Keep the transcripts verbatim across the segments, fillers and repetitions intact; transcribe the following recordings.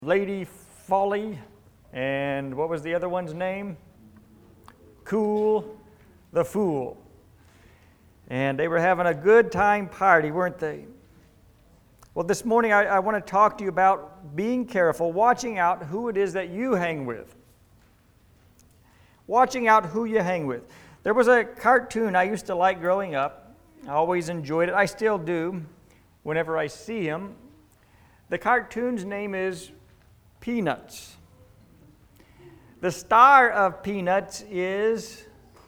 Lady Folly, and what was the other one's name? Cool the Fool. And they were having a good time party, weren't they? Well, this morning I, I want to talk to you about being careful, watching out who it is that you hang with. Watching out who you hang with. There was a cartoon I used to like growing up. I always enjoyed it. I still do whenever I see him. The cartoon's name is Peanuts. The star of Peanuts is,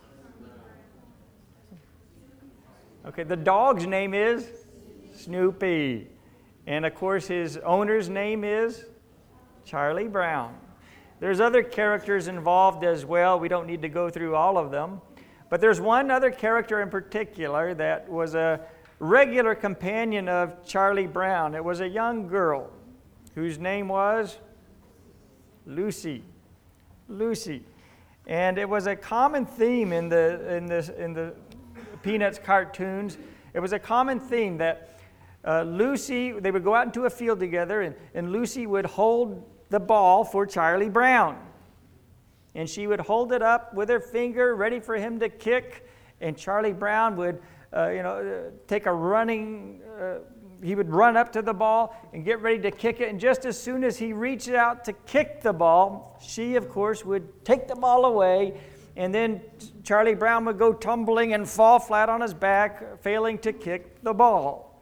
okay, the dog's name is Snoopy. And of course his owner's name is Charlie Brown. There's other characters involved as well. We don't need to go through all of them. But there's one other character in particular that was a regular companion of Charlie Brown. It was a young girl whose name was Lucy. Lucy. And it was a common theme in the in the in the Peanuts cartoons. It was a common theme that uh, Lucy, they would go out into a field together, and, and Lucy would hold the ball for Charlie Brown. And she would hold it up with her finger, ready for him to kick, and Charlie Brown would uh, you know, uh, take a running uh, he would run up to the ball and get ready to kick it. And just as soon as he reached out to kick the ball, she, of course, would take the ball away. And then Charlie Brown would go tumbling and fall flat on his back, failing to kick the ball.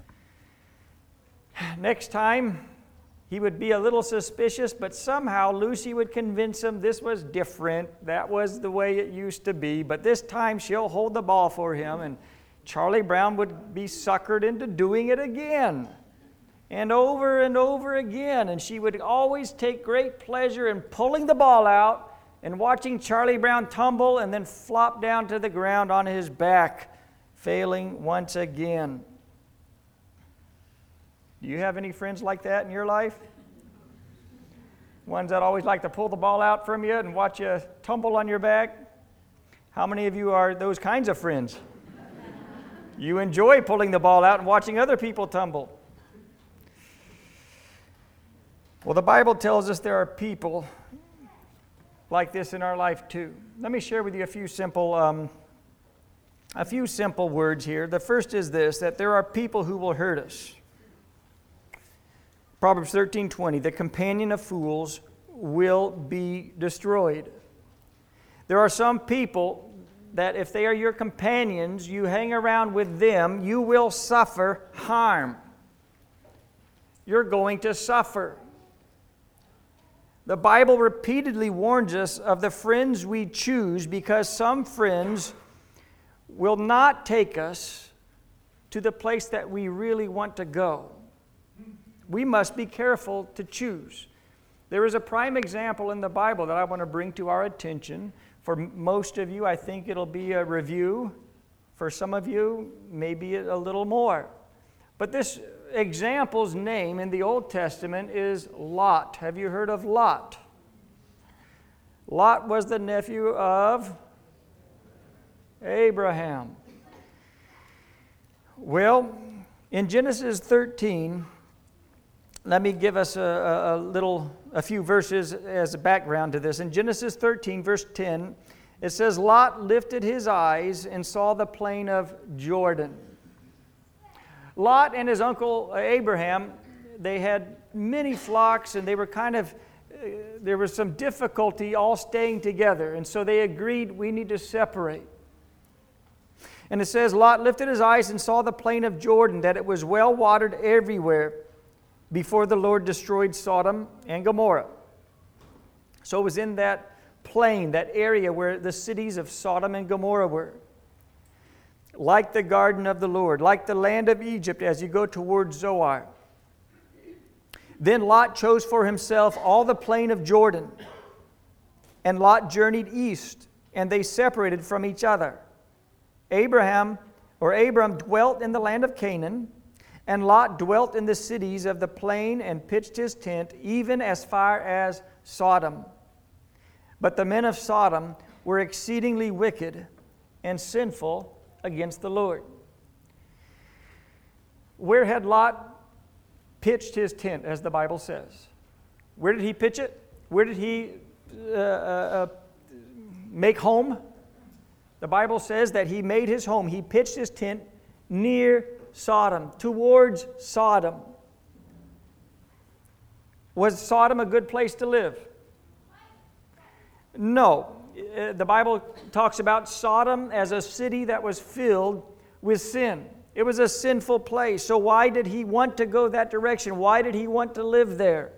Next time, he would be a little suspicious, but somehow Lucy would convince him this was different. That was the way it used to be. But this time, she'll hold the ball for him, and Charlie Brown would be suckered into doing it again, and over and over again. And she would always take great pleasure in pulling the ball out and watching Charlie Brown tumble and then flop down to the ground on his back, failing once again. Do you have any friends like that in your life? Ones that always like to pull the ball out from you and watch you tumble on your back? How many of you are those kinds of friends? You enjoy pulling the ball out and watching other people tumble. Well, the Bible tells us there are people like this in our life too. Let me share with you a few simple, um, a few simple words here. The first is this: that there are people who will hurt us. Proverbs thirteen twenty: the companion of fools will be destroyed. There are some people that if they are your companions, you hang around with them, you will suffer harm. You're going to suffer. The Bible repeatedly warns us of the friends we choose, because some friends will not take us to the place that we really want to go. We must be careful to choose. There is a prime example in the Bible that I want to bring to our attention. For most of you, I think it'll be a review. For some of you, maybe a little more. But this example's name in the Old Testament is Lot. Have you heard of Lot? Lot was the nephew of Abraham. Well, in Genesis thirteen, let me give us a, a, a little, a few verses as a background to this. In Genesis thirteen, verse ten, it says, Lot lifted his eyes and saw the plain of Jordan. Lot and his uncle Abraham, they had many flocks, and they were kind of, uh, there was some difficulty all staying together. And so they agreed, we need to separate. And it says, Lot lifted his eyes and saw the plain of Jordan, that it was well watered everywhere, before the Lord destroyed Sodom and Gomorrah. So it was in that plain, that area where the cities of Sodom and Gomorrah were. Like the garden of the Lord, like the land of Egypt as you go towards Zoar. Then Lot chose for himself all the plain of Jordan. And Lot journeyed east, and they separated from each other. Abraham, or Abram, dwelt in the land of Canaan, and Lot dwelt in the cities of the plain and pitched his tent, even as far as Sodom. But the men of Sodom were exceedingly wicked and sinful against the Lord. Where had Lot pitched his tent, as the Bible says? Where did he pitch it? Where did he uh, uh, make home? The Bible says that he made his home. He pitched his tent near Sodom, towards Sodom. Was Sodom a good place to live? No. The Bible talks about Sodom as a city that was filled with sin. It was a sinful place. So why did he want to go that direction? Why did he want to live there?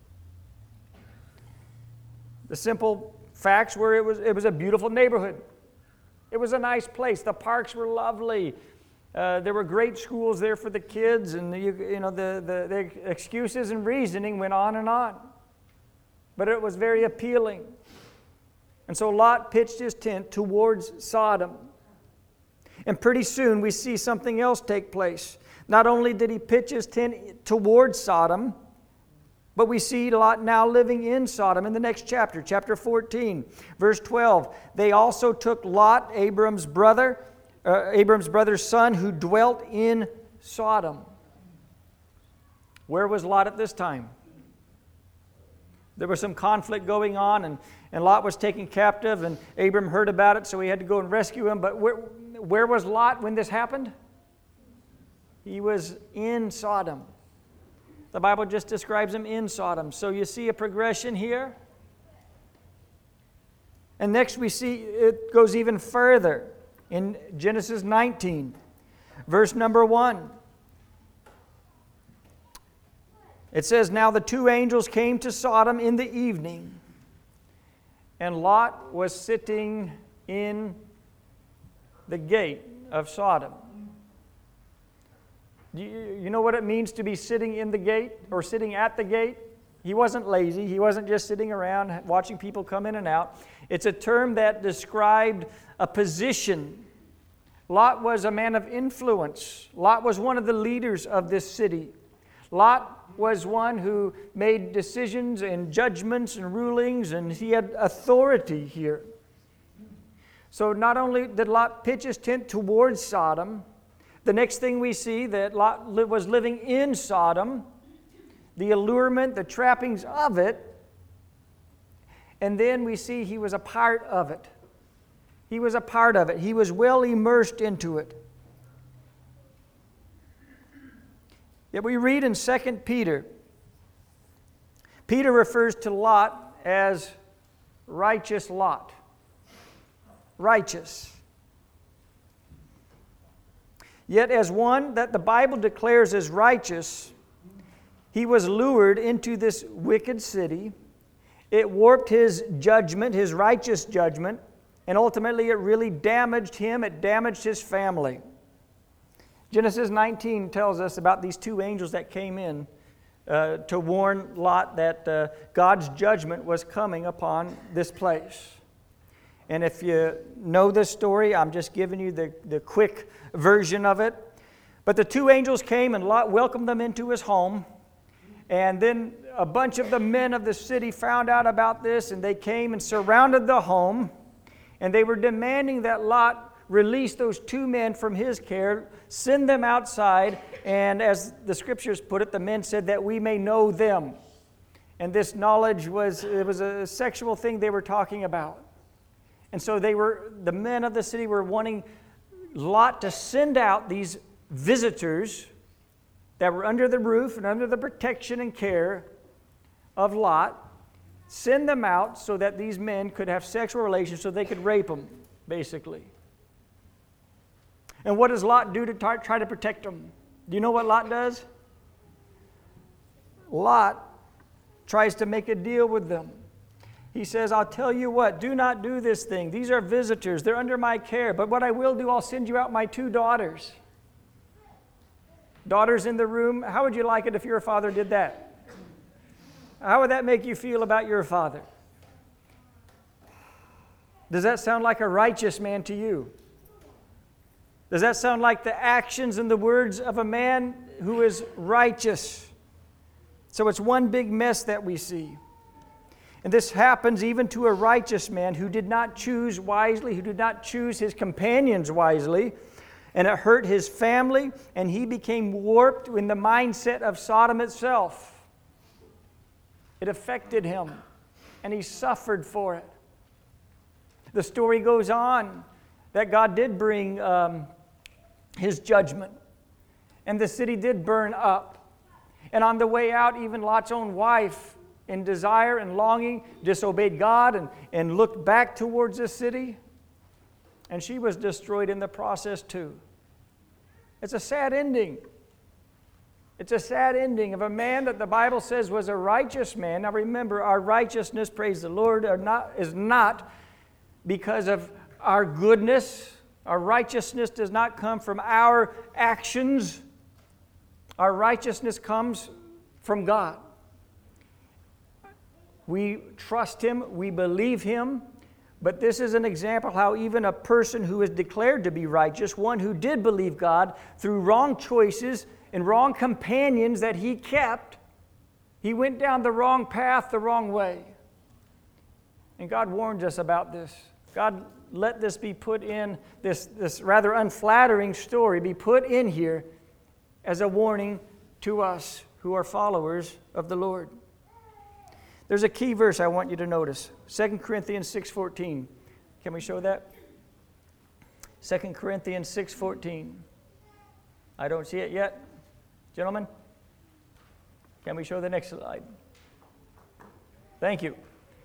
The simple facts were it was, it was a beautiful neighborhood. It was a nice place. The parks were lovely. Uh, there were great schools there for the kids, and the, you know the, the, the excuses and reasoning went on and on. But it was very appealing. And so Lot pitched his tent towards Sodom. And pretty soon we see something else take place. Not only did he pitch his tent towards Sodom, but we see Lot now living in Sodom in the next chapter, chapter fourteen, verse twelve. They also took Lot, Abram's brother, uh, Abram's brother's son, who dwelt in Sodom. Where was Lot at this time? There was some conflict going on, and, and Lot was taken captive, and Abram heard about it, so he had to go and rescue him. But where, where was Lot when this happened? He was in Sodom. The Bible just describes him in Sodom. So you see a progression here. And next we see it goes even further in Genesis nineteen, verse number one. It says, "Now the two angels came to Sodom in the evening, and Lot was sitting in the gate of Sodom." You, you know what it means to be sitting in the gate or sitting at the gate? He wasn't lazy. He wasn't just sitting around watching people come in and out. It's a term that described a position. Lot was a man of influence. Lot was one of the leaders of this city. Lot was one who made decisions and judgments and rulings, and he had authority here. So not only did Lot pitch his tent towards Sodom, the next thing we see that Lot was living in Sodom, the allurement, the trappings of it, and then we see he was a part of it. He was a part of it. He was well immersed into it. Yet we read in Second Peter, Peter refers to Lot as righteous Lot. Righteous. Yet as one that the Bible declares as righteous, he was lured into this wicked city. It warped his judgment, his righteous judgment, and ultimately it really damaged him. It damaged his family. Genesis nineteen tells us about these two angels that came in uh, to warn Lot that uh, God's judgment was coming upon this place. And if you know this story, I'm just giving you the, the quick version of it. But the two angels came and Lot welcomed them into his home. And then a bunch of the men of the city found out about this, and they came and surrounded the home. And they were demanding that Lot release those two men from his care, send them outside, and as the scriptures put it, the men said that we may know them. And this knowledge was, it was a sexual thing they were talking about. And so they were, the men of the city were wanting Lot to send out these visitors that were under the roof and under the protection and care of Lot, send them out so that these men could have sexual relations so they could rape them, basically. And what does Lot do to tar- try to protect them? Do you know what Lot does? Lot tries to make a deal with them. He says, I'll tell you what, do not do this thing. These are visitors. They're under my care. But what I will do, I'll send you out my two daughters. Daughters in the room, how would you like it if your father did that? How would that make you feel about your father? Does that sound like a righteous man to you? Does that sound like the actions and the words of a man who is righteous? So it's one big mess that we see. And this happens even to a righteous man who did not choose wisely, who did not choose his companions wisely, and it hurt his family, and he became warped in the mindset of Sodom itself. It affected him, and he suffered for it. The story goes on that God did bring um, his judgment, and the city did burn up. And on the way out, even Lot's own wife, in desire and longing, disobeyed God and, and looked back towards the city, and she was destroyed in the process too. It's a sad ending. It's a sad ending of a man that the Bible says was a righteous man. Now remember, our righteousness, praise the Lord, are not, is not because of our goodness. Our righteousness does not come from our actions. Our righteousness comes from God. We trust Him, we believe Him, but this is an example how even a person who is declared to be righteous, one who did believe God through wrong choices and wrong companions that he kept, he went down the wrong path, the wrong way. And God warns us about this. God let this be put in, this, this rather unflattering story be put in here as a warning to us who are followers of the Lord. There's a key verse I want you to notice. Second Corinthians six fourteen. Can we show that? Second Corinthians six fourteen. I don't see it yet. Gentlemen, can we show the next slide? Thank you.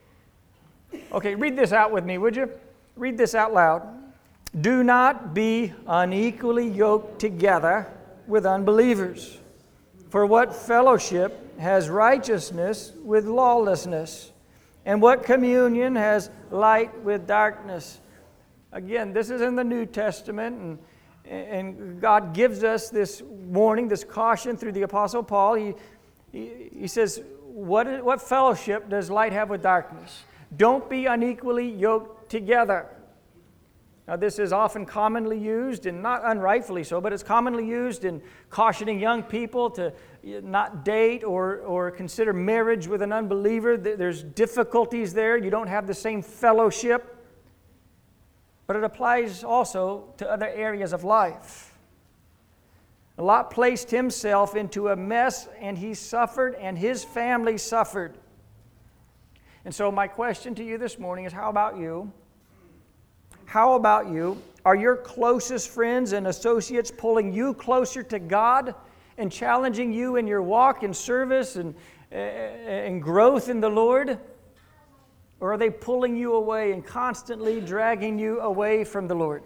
Okay, read this out with me, would you? Read this out loud. Do not be unequally yoked together with unbelievers. For what fellowship has righteousness with lawlessness? And what communion has light with darkness? Again, this is in the New Testament, and, and God gives us this warning, this caution through the Apostle Paul. He, he, he says, what, what fellowship does light have with darkness? Don't be unequally yoked together. Now, this is often commonly used, and not unrightfully so, but it's commonly used in cautioning young people to not date or, or consider marriage with an unbeliever. There's difficulties there. You don't have the same fellowship. But it applies also to other areas of life. Lot placed himself into a mess, and he suffered, and his family suffered. And so my question to you this morning is, how about you? How about you? Are your closest friends and associates pulling you closer to God and challenging you in your walk and service and, and growth in the Lord? Or are they pulling you away and constantly dragging you away from the Lord?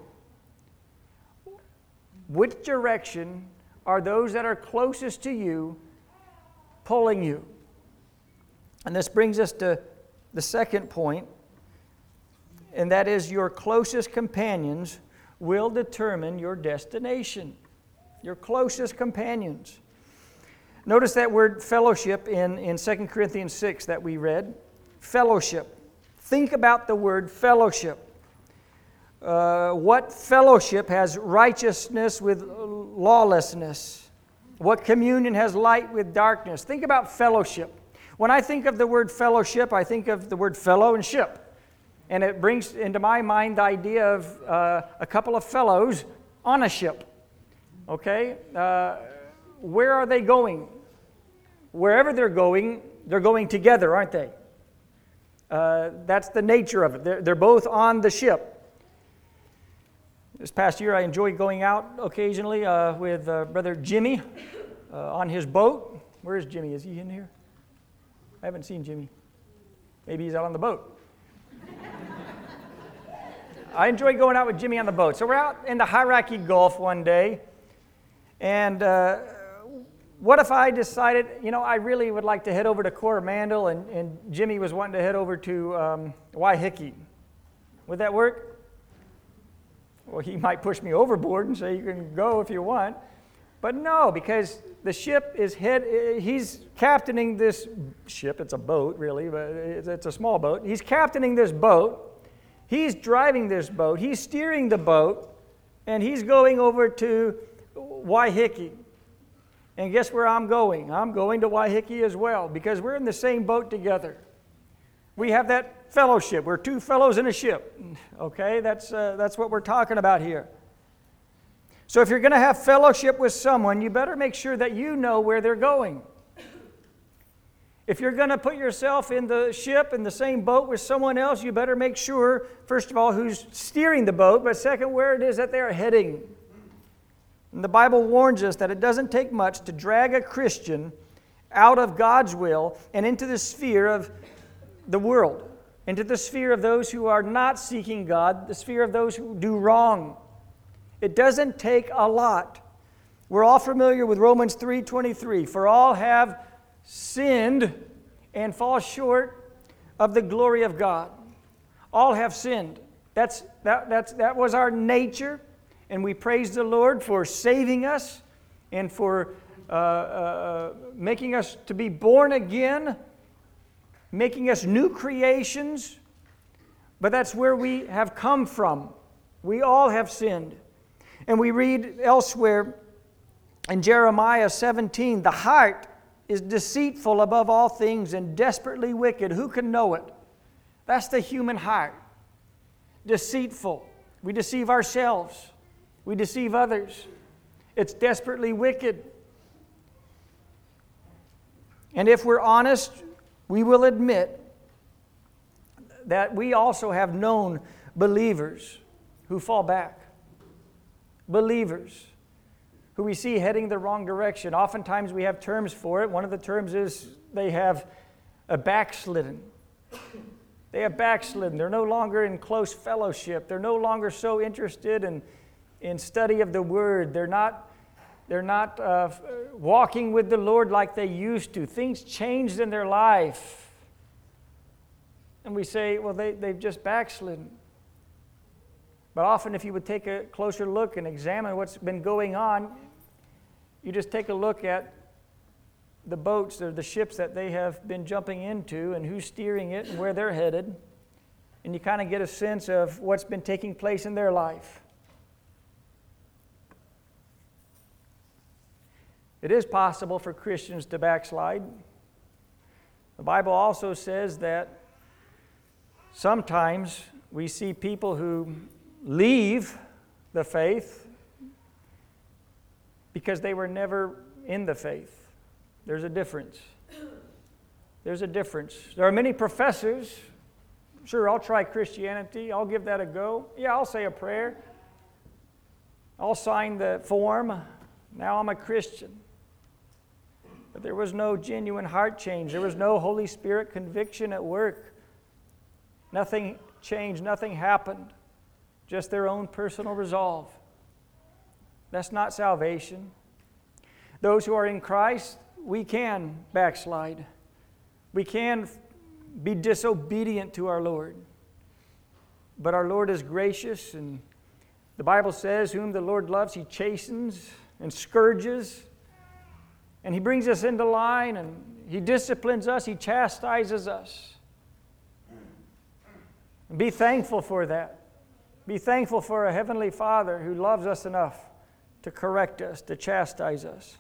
Which direction are those that are closest to you pulling you? And this brings us to the second point, and that is your closest companions will determine your destination. Your closest companions. Notice that word fellowship in, in Second Corinthians six that we read. Fellowship. Think about the word fellowship. Uh, what fellowship has righteousness with lawlessness? What communion has light with darkness? Think about fellowship. When I think of the word fellowship, I think of the word fellow and ship. And it brings into my mind the idea of uh, a couple of fellows on a ship. Okay? Uh, where are they going? Wherever they're going, they're going together, aren't they? Uh, that's the nature of it. They're, they're both on the ship. This past year, I enjoyed going out occasionally uh, with uh, Brother Jimmy uh, on his boat. Where is Jimmy? Is he in here? I haven't seen Jimmy. Maybe he's out on the boat. I enjoyed going out with Jimmy on the boat. So we're out in the Hauraki Gulf one day, and uh, what if I decided, you know, I really would like to head over to Coromandel, and, and Jimmy was wanting to head over to um, Waiheke. Would that work? Well, he might push me overboard and say, you can go if you want. But no, because the ship is head, he's captaining this ship. It's a boat, really, but it's a small boat. He's captaining this boat. He's driving this boat. He's steering the boat, and he's going over to Waiheke. And guess where I'm going? I'm going to Waiheke as well, because we're in the same boat together. We have that fellowship. We're two fellows in a ship. Okay, that's uh, that's what we're talking about here. So if you're going to have fellowship with someone, you better make sure that you know where they're going. If you're going to put yourself in the ship, in the same boat with someone else, you better make sure, first of all, who's steering the boat, but second, where it is that they are heading. And the Bible warns us that it doesn't take much to drag a Christian out of God's will and into the sphere of the world, into the sphere of those who are not seeking God, the sphere of those who do wrong. It doesn't take a lot. We're all familiar with Romans three twenty-three. For all have sinned and fall short of the glory of God. All have sinned. That's, that, that's, that was our nature, and we praise the Lord for saving us and for uh, uh, making us to be born again, making us new creations. But that's where we have come from. We all have sinned. And we read elsewhere in Jeremiah seventeen, the heart is deceitful above all things and desperately wicked. Who can know it? That's the human heart. Deceitful. We deceive ourselves. We deceive others. It's desperately wicked. And if we're honest, we will admit that we also have known believers who fall back. Believers who we see heading the wrong direction. Oftentimes we have terms for it. One of the terms is they have a backslidden. They have backslidden. They're no longer in close fellowship. They're no longer so interested in, in study of the Word. They're not, they're not uh, walking with the Lord like they used to. Things changed in their life. And we say, well, they, they've just backslidden. But often if you would take a closer look and examine what's been going on, you just take a look at the boats or the ships that they have been jumping into and who's steering it and where they're headed. And you kind of get a sense of what's been taking place in their life. It is possible for Christians to backslide. The Bible also says that sometimes we see people who leave the faith because they were never in the faith. There's a difference. There's a difference. There are many professors. Sure, I'll try Christianity. I'll give that a go. Yeah, I'll say a prayer. I'll sign the form. Now I'm a Christian. But there was no genuine heart change. There was no Holy Spirit conviction at work. Nothing changed. Nothing happened. Just their own personal resolve. That's not salvation. Those who are in Christ, we can backslide. We can be disobedient to our Lord. But our Lord is gracious, and the Bible says, whom the Lord loves, He chastens and scourges, and He brings us into line, and He disciplines us, He chastises us. And be thankful for that. Be thankful for a Heavenly Father who loves us enough to correct us, to chastise us.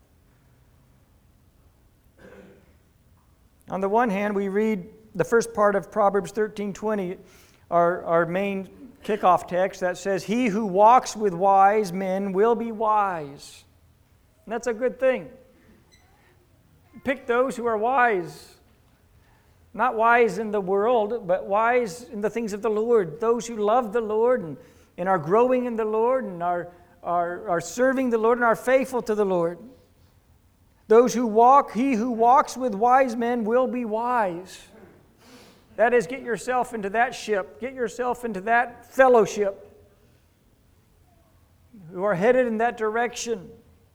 On the one hand, we read the first part of Proverbs thirteen twenty, our, our main kickoff text, that says, he who walks with wise men will be wise. And that's a good thing. Pick those who are wise. Not wise in the world, but wise in the things of the Lord. Those who love the Lord and, and are growing in the Lord and are, are, are serving the Lord and are faithful to the Lord. Those who walk, he who walks with wise men will be wise. That is, get yourself into that ship. Get yourself into that fellowship who are headed in that direction.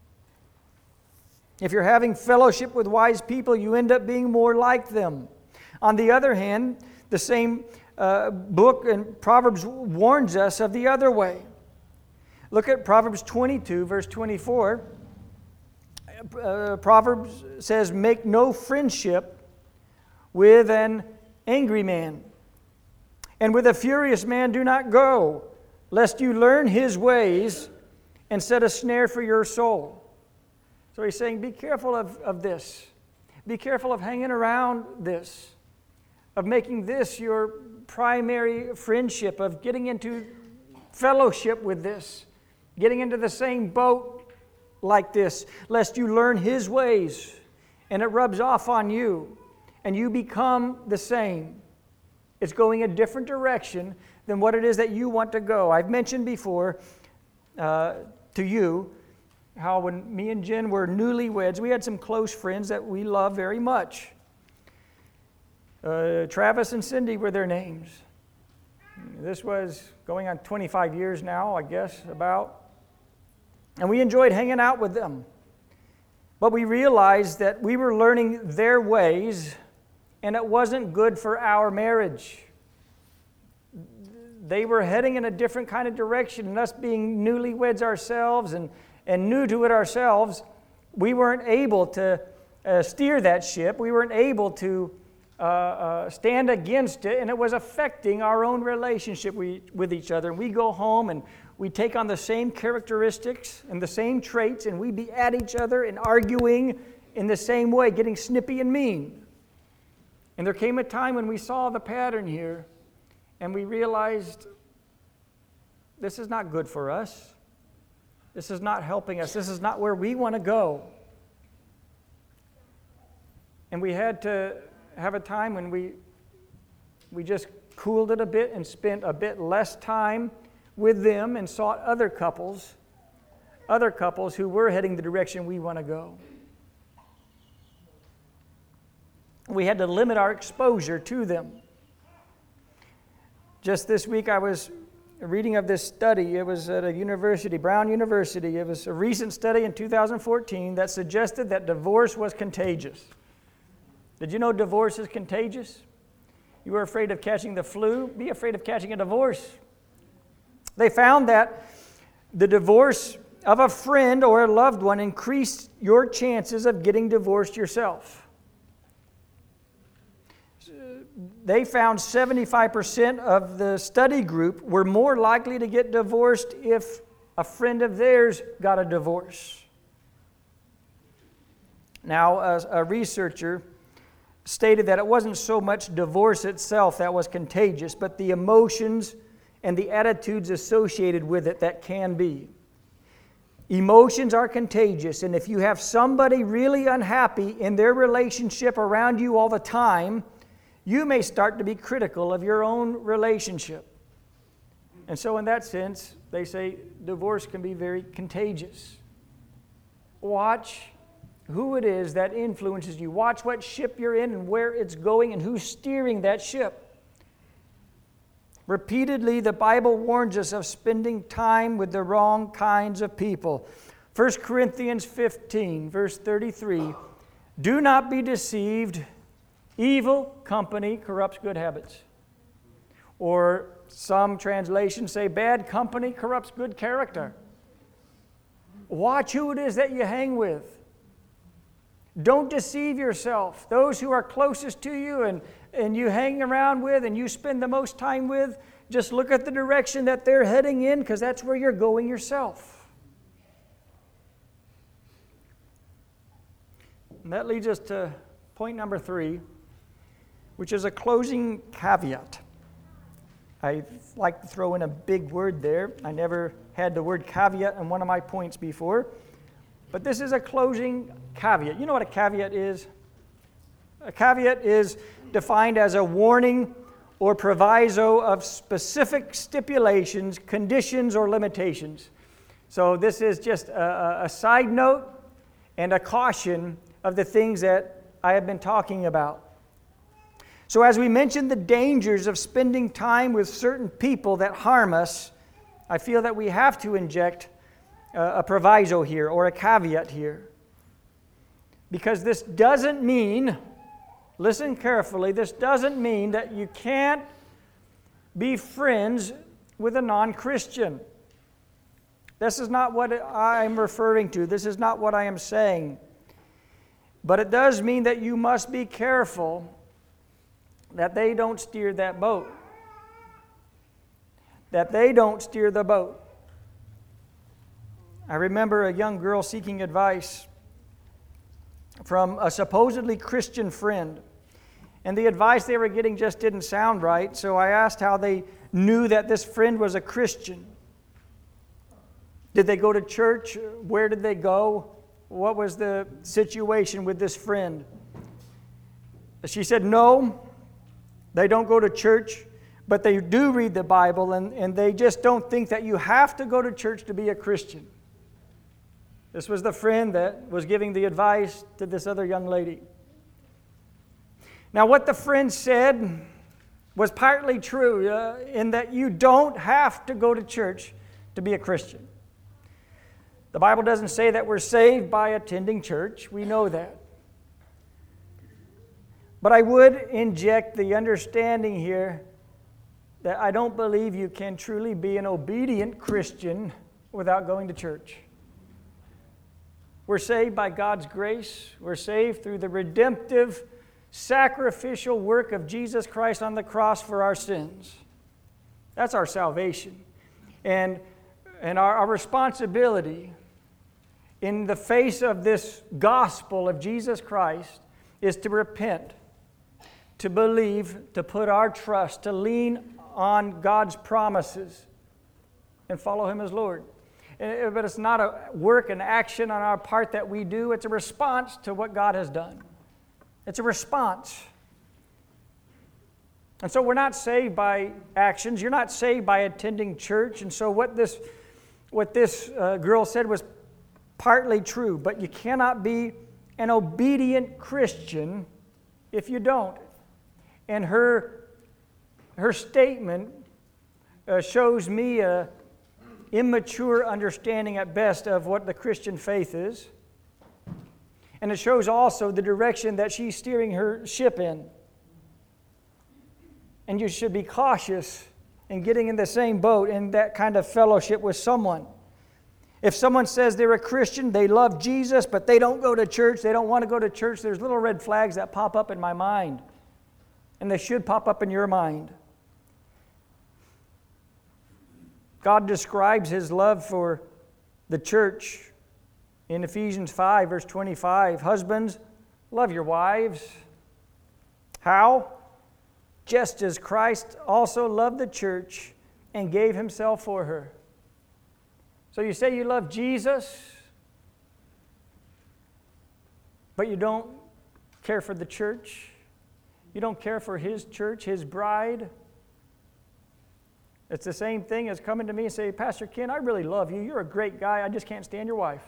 If you're having fellowship with wise people, you end up being more like them. On the other hand, the same uh, book in Proverbs warns us of the other way. Look at Proverbs twenty-two, verse twenty-four. Uh, Proverbs says, make no friendship with an angry man, and with a furious man do not go, lest you learn his ways and set a snare for your soul. So he's saying, be careful of, of this. Be careful of hanging around this, of making this your primary friendship, of getting into fellowship with this, getting into the same boat like this, lest you learn his ways and it rubs off on you. and you become the same. It's going a different direction than what it is that you want to go. I've mentioned before uh, to you how when me and Jen were newlyweds, we had some close friends that we love very much. Uh, Travis and Cindy were their names. This was going on twenty-five years now, I guess, about. And we enjoyed hanging out with them. But we realized that we were learning their ways, and it wasn't good for our marriage. They were heading in a different kind of direction, and us being newlyweds ourselves and, and new to it ourselves, we weren't able to uh, steer that ship. We weren't able to uh, uh, stand against it, and it was affecting our own relationship we, with each other. And we go home and we take on the same characteristics and the same traits, and we be at each other and arguing in the same way, getting snippy and mean. And there came a time when we saw the pattern here, and we realized this is not good for us. This is not helping us. This is not where we want to go. And we had to have a time when we, we just cooled it a bit and spent a bit less time with them and sought other couples, other couples who were heading the direction we want to go. We had to limit our exposure to them. Just this week I was reading of this study. It was at a university, Brown University. It was a recent study in two thousand fourteen that suggested that divorce was contagious. Did you know divorce is contagious? You were afraid of catching the flu? Be afraid of catching a divorce. They found that the divorce of a friend or a loved one increased your chances of getting divorced yourself. They found seventy-five percent of the study group were more likely to get divorced if a friend of theirs got a divorce. Now, a, a researcher stated that it wasn't so much divorce itself that was contagious, but the emotions and the attitudes associated with it that can be. Emotions are contagious, and if you have somebody really unhappy in their relationship around you all the time, you may start to be critical of your own relationship. And so in that sense, they say divorce can be very contagious. Watch who it is that influences you. Watch what ship you're in and where it's going and who's steering that ship. Repeatedly, the Bible warns us of spending time with the wrong kinds of people. First Corinthians fifteen, verse thirty-three, do not be deceived. Evil company corrupts good habits. Or some translations say bad company corrupts good character. Watch who it is that you hang with. Don't deceive yourself. Those who are closest to you and, and you hang around with and you spend the most time with, just look at the direction that they're heading in, because that's where you're going yourself. And that leads us to point number three, which is a closing caveat. I like to throw in a big word there. I never had the word caveat in one of my points before. But this is a closing caveat. You know what a caveat is? A caveat is defined as a warning or proviso of specific stipulations, conditions, or limitations. So this is just a, a side note and a caution of the things that I have been talking about. So as we mentioned the dangers of spending time with certain people that harm us, I feel that we have to inject a, a proviso here or a caveat here. Because this doesn't mean, listen carefully, this doesn't mean that you can't be friends with a non-Christian. This is not what I'm referring to. This is not what I am saying. But it does mean that you must be careful that they don't steer that boat. That they don't steer the boat. I remember a young girl seeking advice from a supposedly Christian friend. And the advice they were getting just didn't sound right, so I asked how they knew that this friend was a Christian. Did they go to church? Where did they go? What was the situation with this friend? She said, no, they don't go to church, but they do read the Bible, and, and they just don't think that you have to go to church to be a Christian. This was the friend that was giving the advice to this other young lady. Now, what the friend said was partly true, uh, in that you don't have to go to church to be a Christian. The Bible doesn't say that we're saved by attending church. We know that. But I would inject the understanding here that I don't believe you can truly be an obedient Christian without going to church. We're saved by God's grace. We're saved through the redemptive, sacrificial work of Jesus Christ on the cross for our sins. That's our salvation. And, and our, our responsibility in the face of this gospel of Jesus Christ is to repent, to believe, to put our trust, to lean on God's promises and follow Him as Lord. But it's not a work and action on our part that we do. It's a response to what God has done. It's a response. And so we're not saved by actions. You're not saved by attending church. And so what this, what this uh, girl said was partly true. But you cannot be an obedient Christian if you don't. And her, her statement uh, shows me a immature understanding at best of what the Christian faith is. And it shows also the direction that she's steering her ship in. And you should be cautious in getting in the same boat in that kind of fellowship with someone. If someone says they're a Christian, they love Jesus, but they don't go to church, they don't want to go to church, there's little red flags that pop up in my mind. And they should pop up in your mind. God describes His love for the church in Ephesians five, verse twenty-five. Husbands, love your wives. How? Just as Christ also loved the church and gave Himself for her. So you say you love Jesus, but you don't care for the church. You don't care for His church, His bride. It's the same thing as coming to me and say, Pastor Ken, I really love you. You're a great guy. I just can't stand your wife.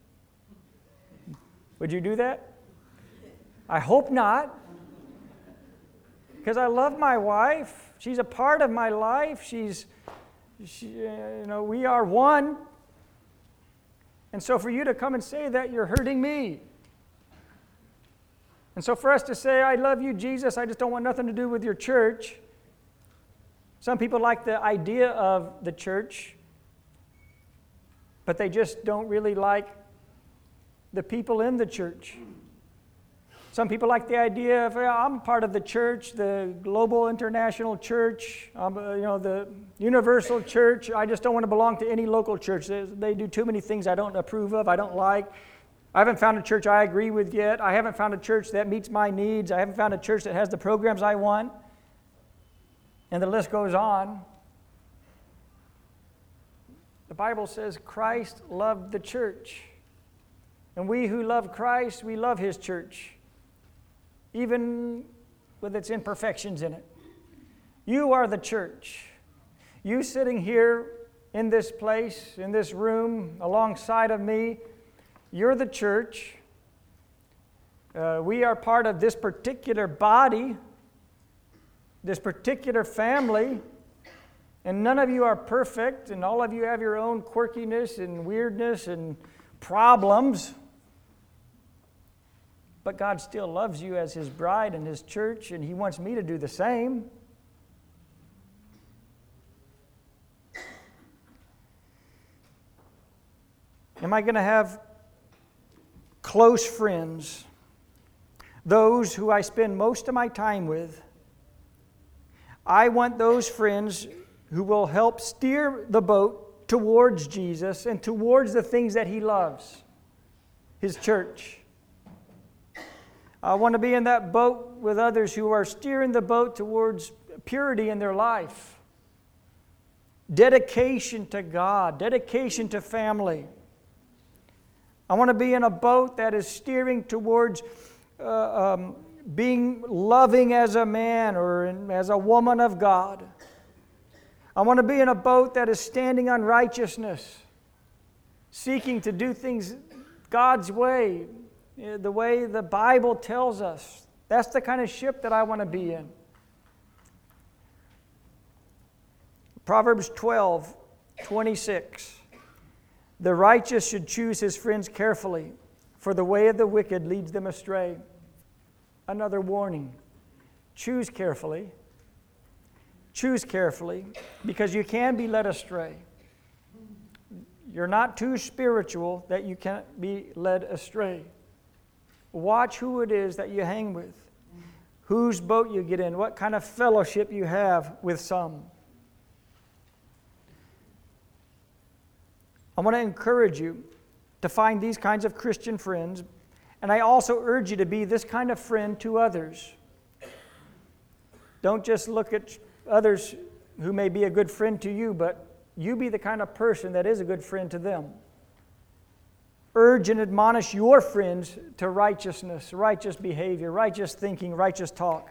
Would you do that? I hope not. Because I love my wife. She's a part of my life. She's, she, you know, we are one. And so for you to come and say that, you're hurting me. And so for us to say, I love you, Jesus, I just don't want nothing to do with your church. Some people like the idea of the church, but they just don't really like the people in the church. Some people like the idea of, well, I'm part of the church, the global international church, um, you know, the universal church. I just don't want to belong to any local church. They, they do too many things I don't approve of, I don't like. I haven't found a church I agree with yet. I haven't found a church that meets my needs. I haven't found a church that has the programs I want. And the list goes on. The Bible says Christ loved the church. And we who love Christ, we love His church, even with its imperfections in it. You are the church. You sitting here in this place, in this room, alongside of me, you're the church. Uh, we are part of this particular body, this particular family, and none of you are perfect, and all of you have your own quirkiness and weirdness and problems. But God still loves you as His bride and His church, and He wants me to do the same. Am I going to have close friends, those who I spend most of my time with? I want those friends who will help steer the boat towards Jesus and towards the things that He loves, His church. I want to be in that boat with others who are steering the boat towards purity in their life, dedication to God, dedication to family. I want to be in a boat that is steering towards uh, um, being loving as a man or in, as a woman of God. I want to be in a boat that is standing on righteousness, seeking to do things God's way, the way the Bible tells us. That's the kind of ship that I want to be in. Proverbs twelve twenty-six. The righteous should choose his friends carefully, for the way of the wicked leads them astray. Another warning. Choose carefully. Choose carefully, because you can be led astray. You're not too spiritual that you can't be led astray. Watch who it is that you hang with, whose boat you get in, what kind of fellowship you have with some. I want to encourage you to find these kinds of Christian friends, and I also urge you to be this kind of friend to others. Don't just look at others who may be a good friend to you, but you be the kind of person that is a good friend to them. Urge and admonish your friends to righteousness, righteous behavior, righteous thinking, righteous talk.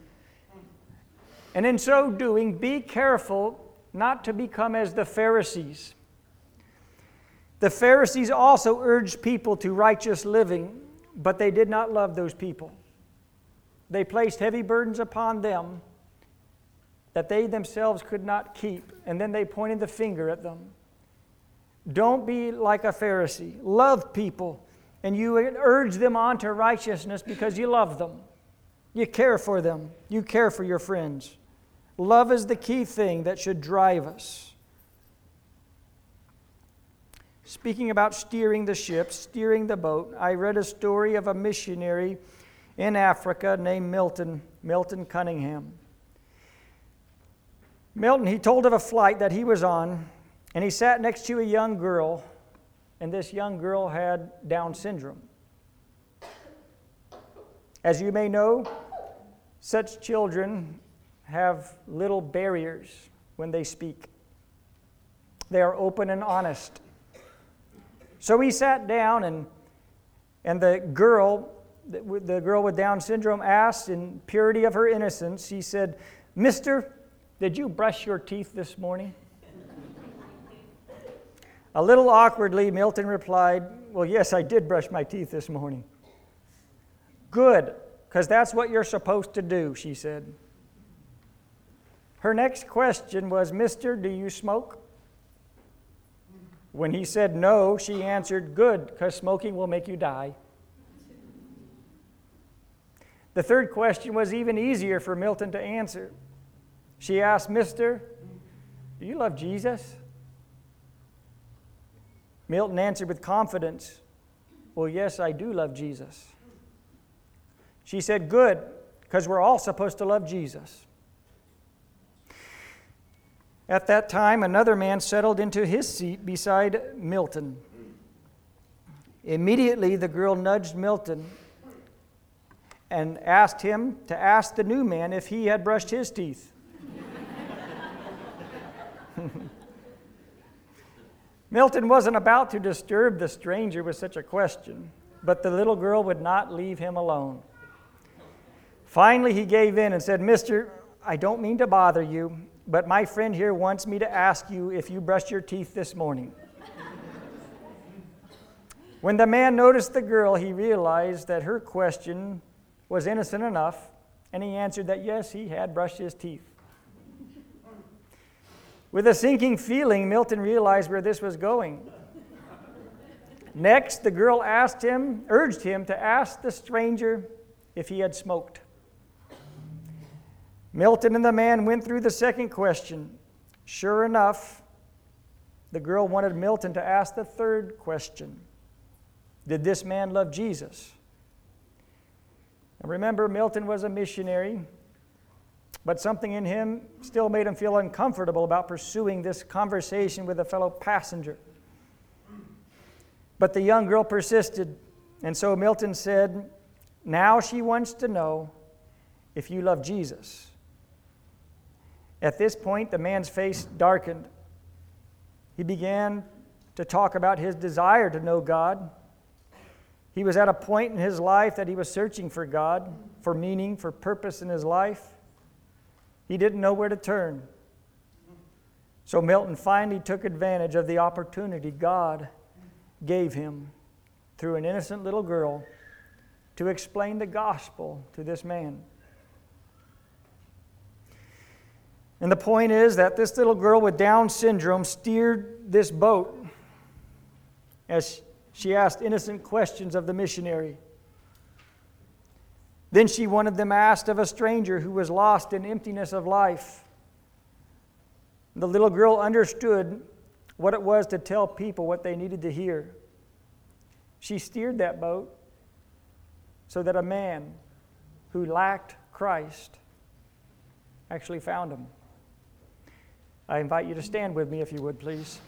And in so doing, be careful not to become as the Pharisees. The Pharisees also urged people to righteous living, but they did not love those people. They placed heavy burdens upon them that they themselves could not keep, and then they pointed the finger at them. Don't be like a Pharisee. Love people, and you urge them on to righteousness because you love them. You care for them. You care for your friends. Love is the key thing that should drive us. Speaking about steering the ship, steering the boat, I read a story of a missionary in Africa named Milton, Milton Cunningham. Milton, he told of a flight that he was on, and he sat next to a young girl, and this young girl had Down syndrome. As you may know, such children have little barriers when they speak. They are open and honest. So he sat down, and, and the girl, the girl with Down syndrome asked in purity of her innocence, he said, "Mister, did you brush your teeth this morning?" A little awkwardly, Milton replied, "Well, yes, I did brush my teeth this morning." "Good, because that's what you're supposed to do," she said. Her next question was, "Mister, do you smoke?" When he said no, she answered, "Good, because smoking will make you die." The third question was even easier for Milton to answer. She asked, "Mister, do you love Jesus?" Milton answered with confidence, "Well, yes, I do love Jesus." She said, "Good, because we're all supposed to love Jesus." At that time, another man settled into his seat beside Milton. Immediately, the girl nudged Milton and asked him to ask the new man if he had brushed his teeth. Milton wasn't about to disturb the stranger with such a question, but the little girl would not leave him alone. Finally, he gave in and said, "Mister, I don't mean to bother you, but my friend here wants me to ask you if you brushed your teeth this morning." When the man noticed the girl, he realized that her question was innocent enough, and he answered that yes, he had brushed his teeth. With a sinking feeling, Milton realized where this was going. Next, the girl asked him, urged him to ask the stranger if he had smoked. Milton and the man went through the second question. Sure enough, the girl wanted Milton to ask the third question. Did this man love Jesus? And remember, Milton was a missionary, but something in him still made him feel uncomfortable about pursuing this conversation with a fellow passenger. But the young girl persisted, and so Milton said, "Now she wants to know if you love Jesus." At this point, the man's face darkened. He began to talk about his desire to know God. He was at a point in his life that he was searching for God. for meaning, for purpose in his life. He didn't know where to turn. So Milton finally took advantage of the opportunity God gave him through an innocent little girl to explain the gospel to this man. And the point is that this little girl with Down syndrome steered this boat as she asked innocent questions of the missionary. Then she wanted them asked of a stranger who was lost in emptiness of life. The little girl understood what it was to tell people what they needed to hear. She steered that boat so that a man who lacked Christ actually found him. I invite you to stand with me if you would, please.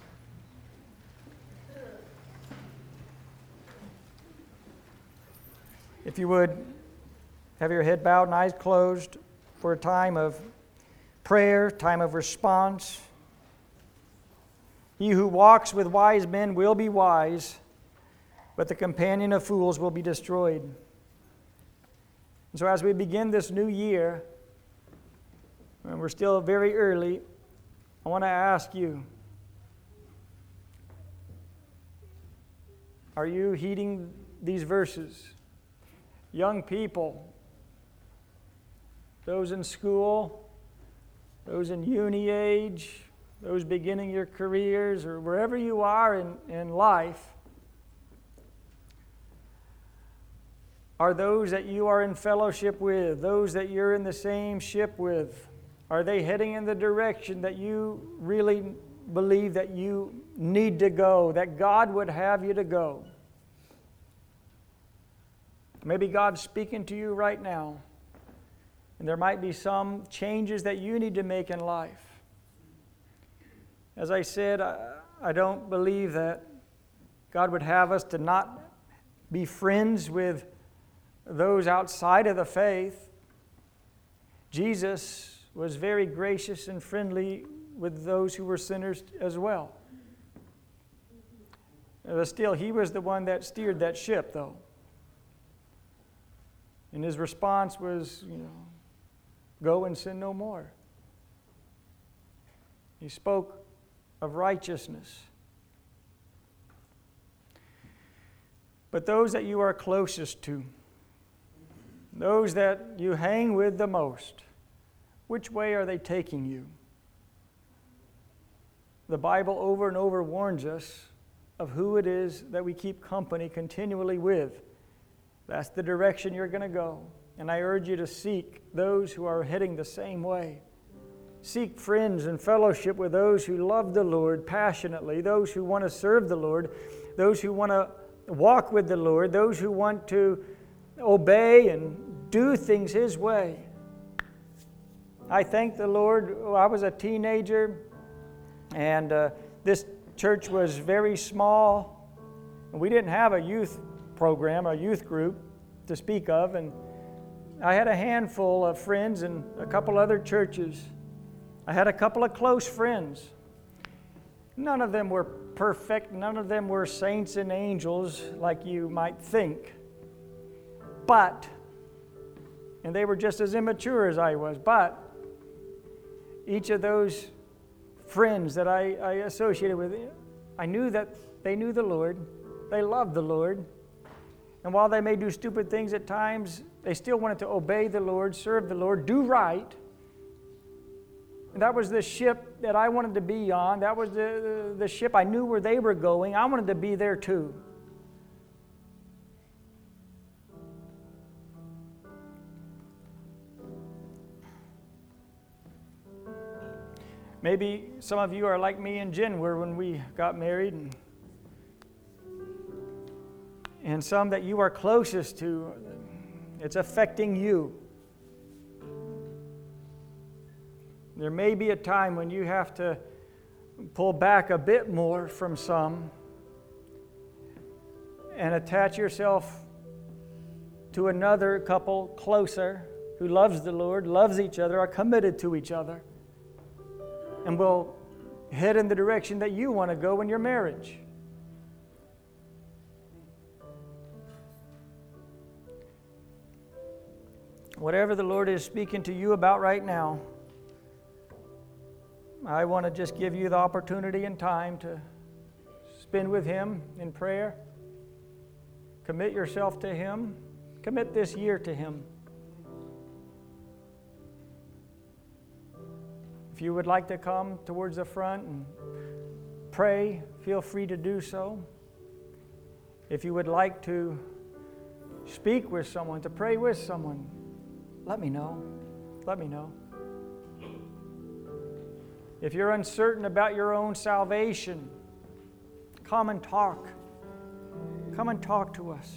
If you would, have your head bowed and eyes closed for a time of prayer, time of response. He who walks with wise men will be wise, but the companion of fools will be destroyed. And so as we begin this new year, and we're still very early, I want to ask you, are you heeding these verses? Young people, those in school, those in uni age, those beginning your careers, or wherever you are in, in life, are those that you are in fellowship with, those that you're in the same ship with, are they heading in the direction that you really believe that you need to go, that God would have you to go? Maybe God's speaking to you right now, and there might be some changes that you need to make in life. As I said, I, I don't believe that God would have us to not be friends with those outside of the faith. Jesus was very gracious and friendly with those who were sinners as well. But still, he was the one that steered that ship, though. And his response was, you know, go and sin no more. He spoke of righteousness. But those that you are closest to, those that you hang with the most, which way are they taking you? The Bible over and over warns us of who it is that we keep company continually with. That's the direction you're going to go. And I urge you to seek those who are heading the same way. Seek friends and fellowship with those who love the Lord passionately, those who want to serve the Lord, those who want to walk with the Lord, those who want to obey and do things His way. I thank the Lord. I was a teenager, and uh, this church was very small. And we didn't have a youth program, a youth group to speak of, and I had a handful of friends in a couple other churches. I had a couple of close friends. None of them were perfect. None of them were saints and angels like you might think. But, and they were just as immature as I was, but each of those friends that I, I associated with, I knew that they knew the Lord. They loved the Lord. And while they may do stupid things at times, they still wanted to obey the Lord, serve the Lord, do right. And that was the ship that I wanted to be on. That was the, the ship I knew where they were going. I wanted to be there too. Maybe some of you are like me and Jen were when we got married, and, and some that you are closest to, it's affecting you. There may be a time when you have to pull back a bit more from some and attach yourself to another couple closer who loves the Lord, loves each other, are committed to each other, and will head in the direction that you want to go in your marriage. whatever the Lord is speaking to you about right now, I want to just give you the opportunity and time to spend with Him in prayer. Commit yourself to Him. Commit this year to Him. If you would like to come towards the front and pray, feel free to do so. If you would like to speak with someone, to pray with someone, let me know. Let me know. If you're uncertain about your own salvation, come and talk. Come and talk to us.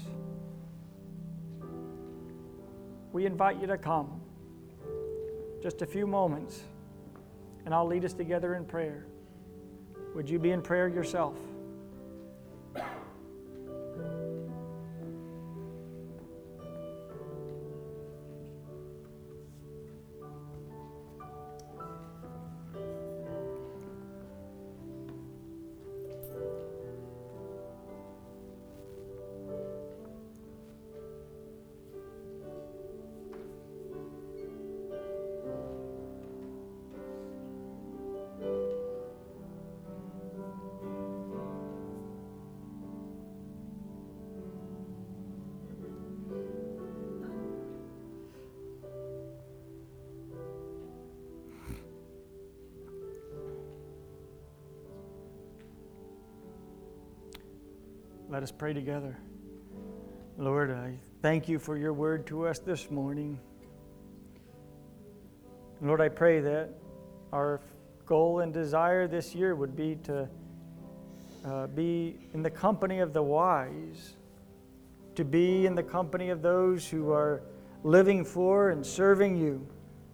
We invite you to come. Just a few moments, and I'll lead us together in prayer. Would you be in prayer yourself? Let us pray together. Lord, I thank you for your word to us this morning. Lord, I pray that our goal and desire this year would be to uh, be in the company of the wise, to be in the company of those who are living for and serving you.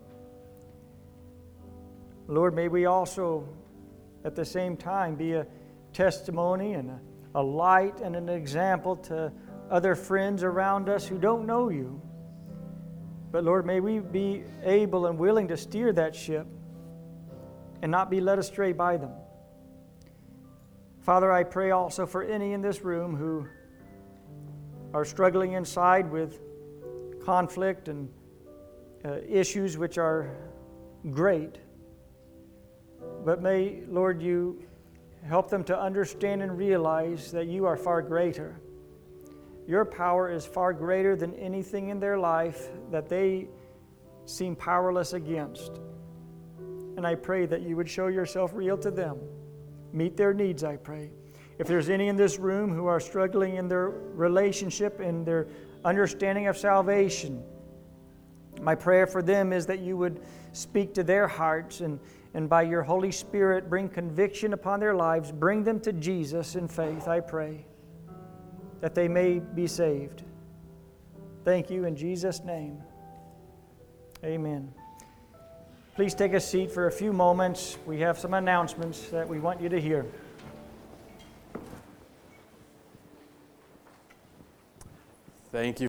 Lord, may we also at the same time be a testimony and a a light and an example to other friends around us who don't know you. But Lord, may we be able and willing to steer that ship and not be led astray by them. Father, I pray also for any in this room who are struggling inside with conflict and uh, issues which are great. But may, Lord, you help them to understand and realize that you are far greater. Your power is far greater than anything in their life that they seem powerless against. And I pray that you would show yourself real to them. Meet their needs, I pray. If there's any in this room who are struggling in their relationship and their understanding of salvation, my prayer for them is that you would speak to their hearts and And by your Holy Spirit, bring conviction upon their lives. Bring them to Jesus in faith, I pray, that they may be saved. Thank you in Jesus' name. Amen. Please take a seat for a few moments. We have some announcements that we want you to hear. Thank you.